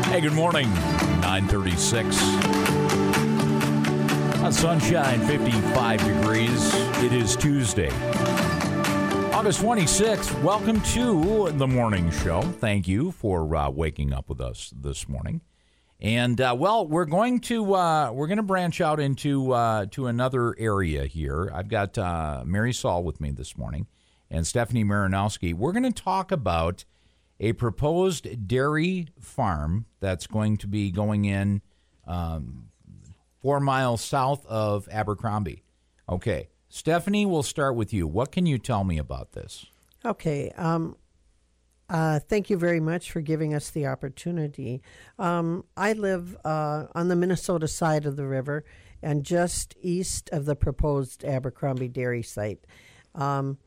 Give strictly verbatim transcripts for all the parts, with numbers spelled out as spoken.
Hey, good morning. nine thirty-six. Uh, sunshine, fifty-five degrees. It is Tuesday, August twenty-sixth. Welcome to the morning show. Thank you for uh, waking up with us this morning. And uh, well, we're going to uh, we're going to branch out into uh, to another area here. I've got uh, Mary Saul with me this morning, and Stephanie Marinowski. We're going to talk about a proposed dairy farm that's going to be going in um, four miles south of Abercrombie. Okay, Stephanie, we'll start with you. What can you tell me about this? Okay, um, uh, thank you very much for giving us the opportunity. Um, I live uh, on the Minnesota side of the river and just east of the proposed Abercrombie dairy site. Um,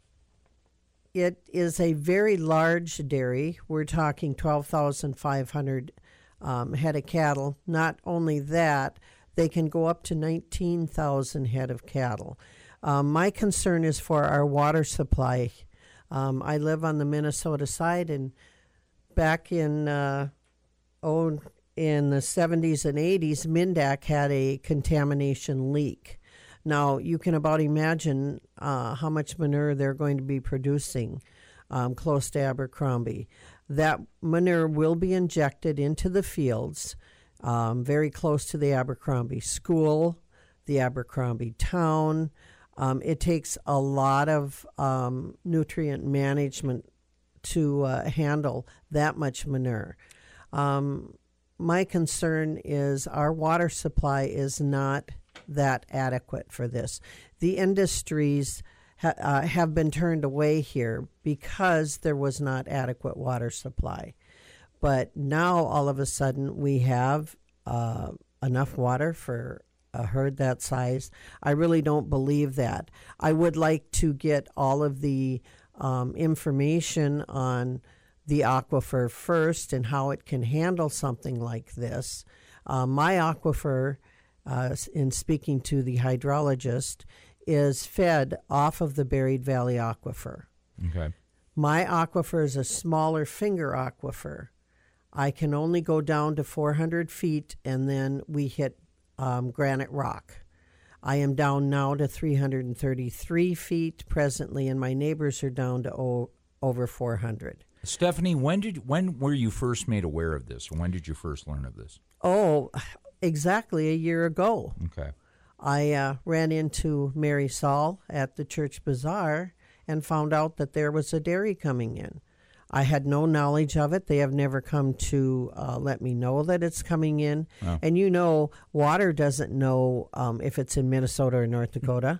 It is a very large dairy. We're talking twelve thousand five hundred um, head of cattle. Not only that, they can go up to nineteen thousand head of cattle. Um, my concern is for our water supply. Um, I live on the Minnesota side, and back in uh, oh, in the seventies and eighties, Mindac had a contamination leak. Now, you can about imagine uh, how much manure they're going to be producing um, close to Abercrombie. That manure will be injected into the fields um, very close to the Abercrombie school, the Abercrombie town. Um, it takes a lot of um, nutrient management to uh, handle that much manure. Um, my concern is our water supply is not that adequate for this. The industries ha- uh, have been turned away here because there was not adequate water supply. But now all of a sudden we have uh, enough water for a herd that size. I really don't believe that. I would like to get all of the um, information on the aquifer first and how it can handle something like this. Uh, my aquifer, Uh, in speaking to the hydrologist, is fed off of the Buried Valley Aquifer. Okay. My aquifer is a smaller finger aquifer. I can only go down to four hundred feet, and then we hit um, granite rock. I am down now to three hundred thirty-three feet presently, and my neighbors are down to o- over four hundred. Stephanie, when did when were you first made aware of this, or when did you first learn of this? Oh, exactly a year ago. Okay. I uh, ran into Mary Saul at the church bazaar and found out that there was a dairy coming in. I had no knowledge of it. They have never come to uh, let me know that it's coming in. Oh. And you know, water doesn't know um, if it's in Minnesota or North Dakota.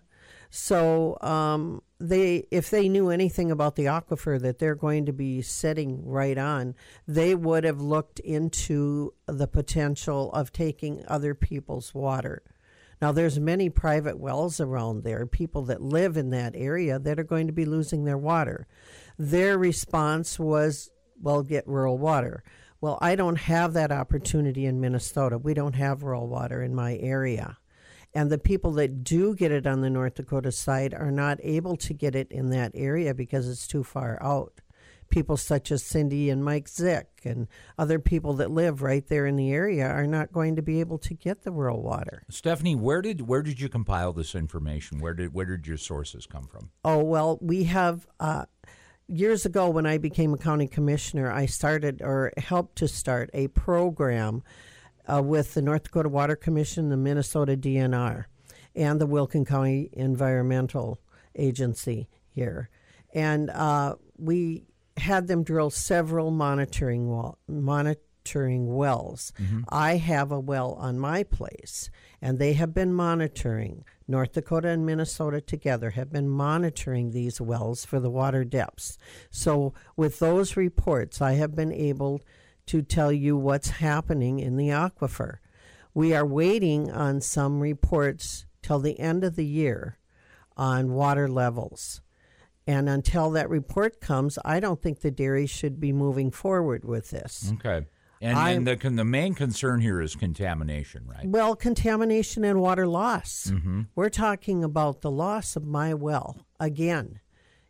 So um, they, if they knew anything about the aquifer that they're going to be sitting right on, they would have looked into the potential of taking other people's water. Now, there's many private wells around there, people that live in that area that are going to be losing their water. Their response was, well, get rural water. Well, I don't have that opportunity in Minnesota. We don't have rural water in my area. And the people that do get it on the North Dakota side are not able to get it in that area because it's too far out. People such as Cindy and Mike Zick and other people that live right there in the area are not going to be able to get the rural water. Stephanie, where did where did you compile this information? Where did where did your sources come from? Oh, well, we have uh, years ago when I became a county commissioner, I started or helped to start a program Uh, with the North Dakota Water Commission, the Minnesota D N R, and the Wilkin County Environmental Agency here. And uh, we had them drill several monitoring wall, monitoring wells. Mm-hmm. I have a well on my place, and they have been monitoring. North Dakota and Minnesota together have been monitoring these wells for the water depths. So with those reports, I have been able to tell you what's happening in the aquifer. We are waiting on some reports till the end of the year on water levels. And until that report comes, I don't think the dairy should be moving forward with this. Okay. And, and the, the main concern here is contamination, right? Well, contamination and water loss. Mm-hmm. We're talking about the loss of my well. Again,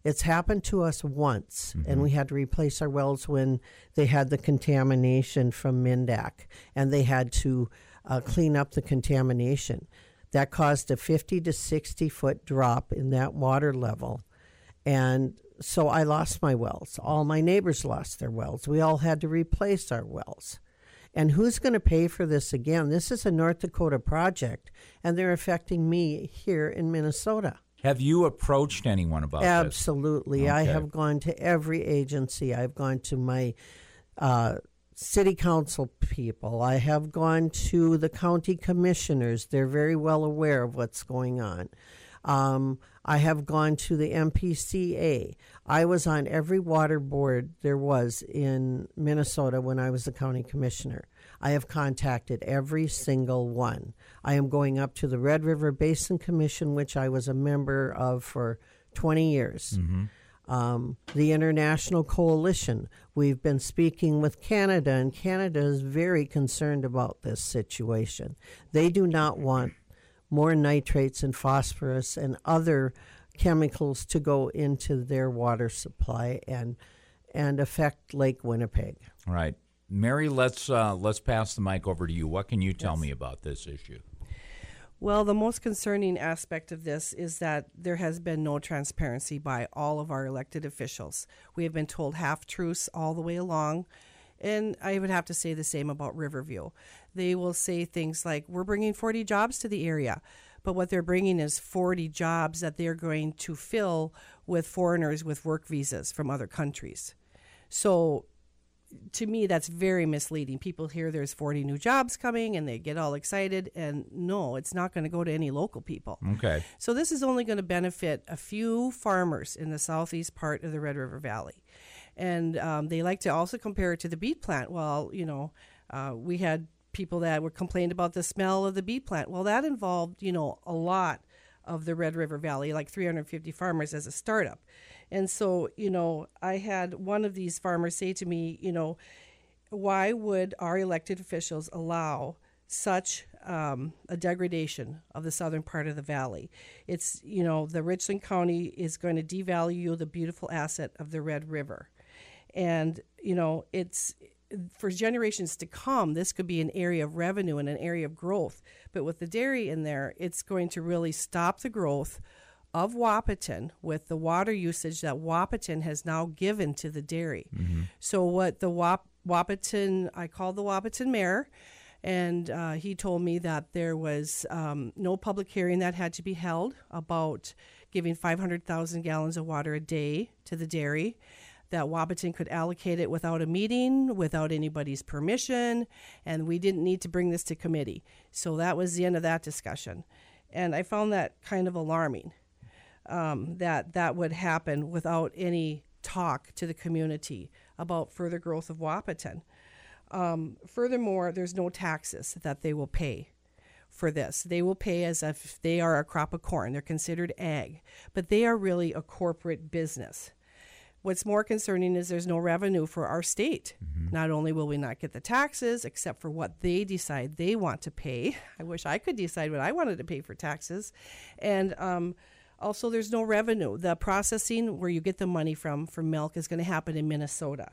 It's happened to us once, mm-hmm. and we had to replace our wells when they had the contamination from Mindak, and they had to uh, clean up the contamination. That caused a fifty to sixty foot drop in that water level, and so I lost my wells. All my neighbors lost their wells. We all had to replace our wells. And who's going to pay for this again? This is a North Dakota project, and they're affecting me here in Minnesota. Have you approached anyone about Absolutely. this? Absolutely. I Okay. have gone to every agency. I've gone to my uh, city council people. I have gone to the county commissioners. They're very well aware of what's going on. Um, I have gone to the M P C A. I was on every water board there was in Minnesota when I was the county commissioner. I have contacted every single one. I am going up to the Red River Basin Commission, which I was a member of for twenty years. Mm-hmm. Um, the International Coalition. We've been speaking with Canada, and Canada is very concerned about this situation. They do not want more nitrates and phosphorus and other chemicals to go into their water supply and and affect Lake Winnipeg. All right. Mary, let's uh, let's pass the mic over to you. What can you tell Yes. me about this issue? Well, the most concerning aspect of this is that there has been no transparency by all of our elected officials. We have been told half-truths all the way along, and I would have to say the same about Riverview. They will say things like, we're bringing forty jobs to the area, but what they're bringing is forty jobs that they're going to fill with foreigners with work visas from other countries. So to me, that's very misleading. People hear there's forty new jobs coming and they get all excited, and no, it's not going to go to any local people. Okay. So this is only going to benefit a few farmers in the southeast part of the Red River Valley. And um, they like to also compare it to the beet plant. Well, you know, uh, we had people that were complained about the smell of the beet plant. Well, that involved, you know, a lot of the Red River Valley, like three hundred fifty farmers as a startup. And so, you know, I had one of these farmers say to me, you know, why would our elected officials allow such um, a degradation of the southern part of the valley? It's, you know, the Richland County is going to devalue the beautiful asset of the Red River. And, you know, it's for generations to come, this could be an area of revenue and an area of growth. But with the dairy in there, it's going to really stop the growth of Wahpeton with the water usage that Wahpeton has now given to the dairy. Mm-hmm. So what the Wap- Wahpeton, I called the Wahpeton mayor, and uh, he told me that there was um, no public hearing that had to be held about giving five hundred thousand gallons of water a day to the dairy, that Wahpeton could allocate it without a meeting, without anybody's permission, and we didn't need to bring this to committee. So that was the end of that discussion. And I found that kind of alarming, um, that that would happen without any talk to the community about further growth of Wahpeton. Um, furthermore, there's no taxes that they will pay for this. They will pay as if they are a crop of corn. They're considered ag, but they are really a corporate business. What's more concerning is there's no revenue for our state. Mm-hmm. Not only will we not get the taxes, except for what they decide they want to pay. I wish I could decide what I wanted to pay for taxes. And um, also there's no revenue. The processing where you get the money from for milk is going to happen in Minnesota.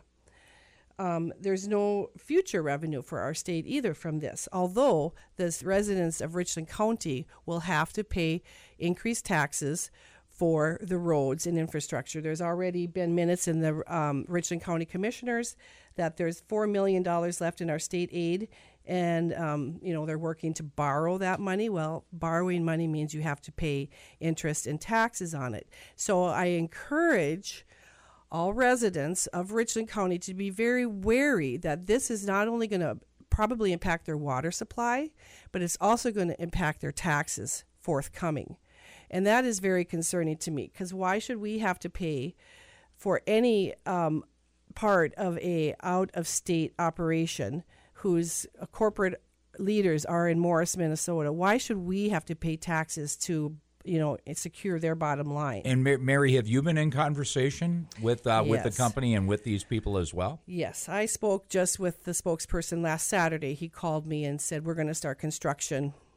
Um, there's no future revenue for our state either from this, although the residents of Richland County will have to pay increased taxes for the roads and infrastructure. There's already been minutes in the um, Richland County Commissioners that there's four million dollars left in our state aid, and um, you know, they're working to borrow that money. Well, borrowing money means you have to pay interest and taxes on it. So I encourage all residents of Richland County to be very wary that this is not only going to probably impact their water supply, but it's also going to impact their taxes forthcoming. And that is very concerning to me, because why should we have to pay for any um, part of a out-of-state operation whose uh, corporate leaders are in Morris, Minnesota? Why should we have to pay taxes to, you know, secure their bottom line? And Mary, have you been in conversation with uh, with the Yes. company and with these people as well? Yes, I spoke just with the spokesperson last Saturday. He called me and said, we're going to start construction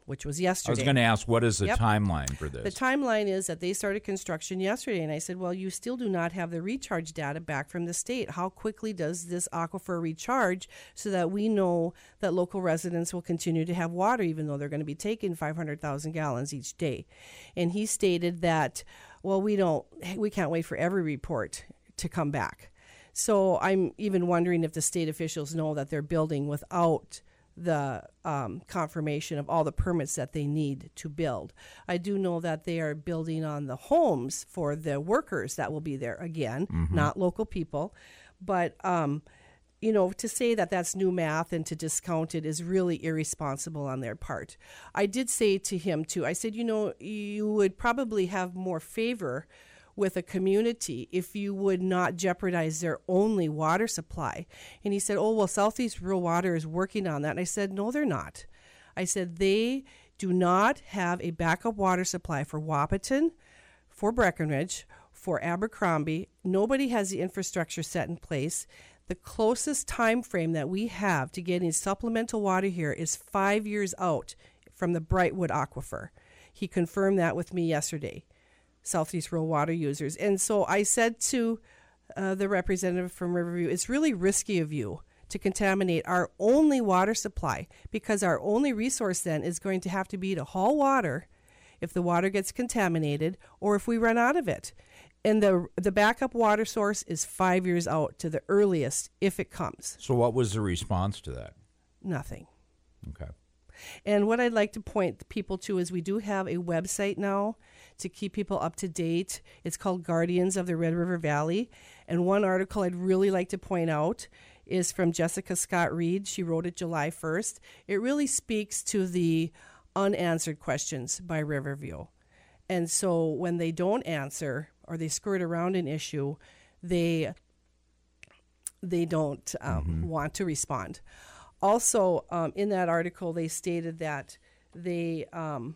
which was yesterday. I was going to ask, what is the Yep. timeline for this? The timeline is that they started construction yesterday, and I said, well, you still do not have the recharge data back from the state. How quickly does this aquifer recharge so that we know that local residents will continue to have water, even though they're going to be taking five hundred thousand gallons each day? And he stated that, well, we don't, we can't wait for every report to come back. So I'm even wondering if the state officials know that they're building without the um, confirmation of all the permits that they need to build. I do know that they are building on the homes for the workers that will be there again, mm-hmm. not local people. But, um, you know, to say that that's new math and to discount it is really irresponsible on their part. I did say to him, too, I said, you know, you would probably have more favor with a community if you would not jeopardize their only water supply. And he said, oh, well, Southeast Rural Water is working on that. And I said, no, they're not. I said, they do not have a backup water supply for Wahpeton, for Breckenridge, for Abercrombie. Nobody has the infrastructure set in place. The closest time frame that we have to getting supplemental water here is five years out from the Brightwood Aquifer. He confirmed that with me yesterday. Southeast Rural Water users. And so I said to uh, the representative from Riverview, it's really risky of you to contaminate our only water supply, because our only resource then is going to have to be to haul water if the water gets contaminated or if we run out of it. And the the backup water source is five years out to the earliest if it comes. So what was the response to that? Nothing. Okay. And what I'd like to point people to is we do have a website now to keep people up to date. It's called Guardians of the Red River Valley. And one article I'd really like to point out is from Jessica Scott Reed. She wrote it July first. It really speaks to the unanswered questions by Riverview. And so when they don't answer or they skirt around an issue, they they don't um, mm-hmm. want to respond. Also, um, in that article, they stated that they um,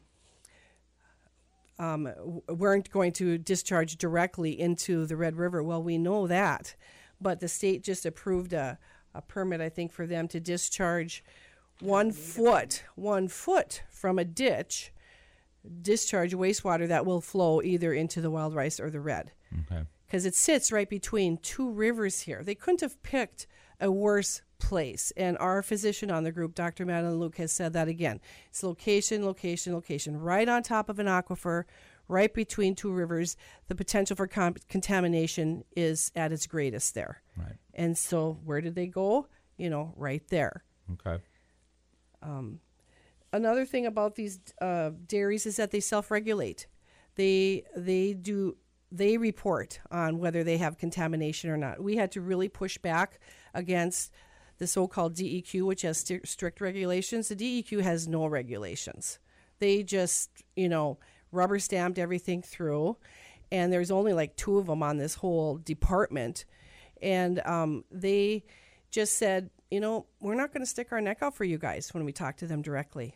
um, weren't going to discharge directly into the Red River. Well, we know that, but the state just approved a, a permit, I think, for them to discharge one foot, one foot from a ditch, discharge wastewater that will flow either into the Wild Rice or the Red. Okay. Because it sits right between two rivers here. They couldn't have picked a worse place. And our physician on the group, Doctor Madeline Luke, has said that again. It's location, location, location, right on top of an aquifer, right between two rivers. The potential for com- contamination is at its greatest there. Right. And so where did they go? You know, right there. Okay. Um, another thing about these uh, dairies is that they self-regulate. They they do they report on whether they have contamination or not. We had to really push back against the so-called D E Q, which has st- strict regulations. The D E Q has no regulations. They just, you know, rubber stamped everything through, and there's only like two of them on this whole department. And um, they just said, you know, we're not going to stick our neck out for you guys when we talk to them directly.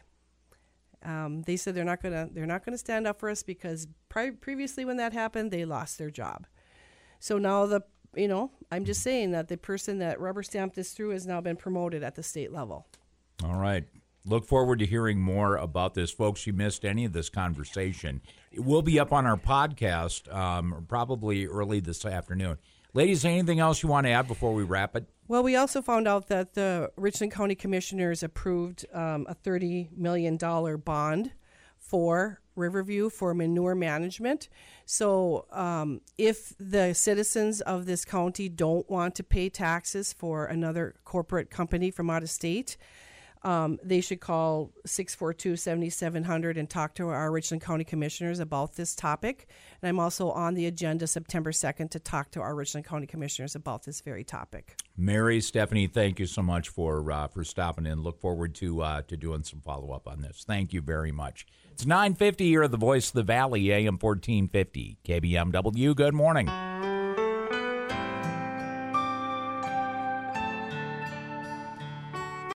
Um, they said they're not going to they're not going to stand up for us because pri- previously when that happened, they lost their job. So now the you know, I'm just saying that the person that rubber stamped this through has now been promoted at the state level. All right. Look forward to hearing more about this. Folks, you missed any of this conversation, it will be up on our podcast um, probably early this afternoon. Ladies, anything else you want to add before we wrap it? Well, we also found out that the Richland County Commissioners approved um, a thirty million dollars bond for Riverview for manure management. So um, if the citizens of this county don't want to pay taxes for another corporate company from out of state, um, they should call six four two, seven seven zero zero and talk to our Richland County Commissioners about this topic. And I'm also on the agenda September second to talk to our Richland County Commissioners about this very topic. Mary, Stephanie, thank you so much for uh, for stopping in. Look forward to uh, to doing some follow-up on this. Thank you very much. It's nine fifty here at the Voice of the Valley, A M fourteen fifty, K B M W. Good morning.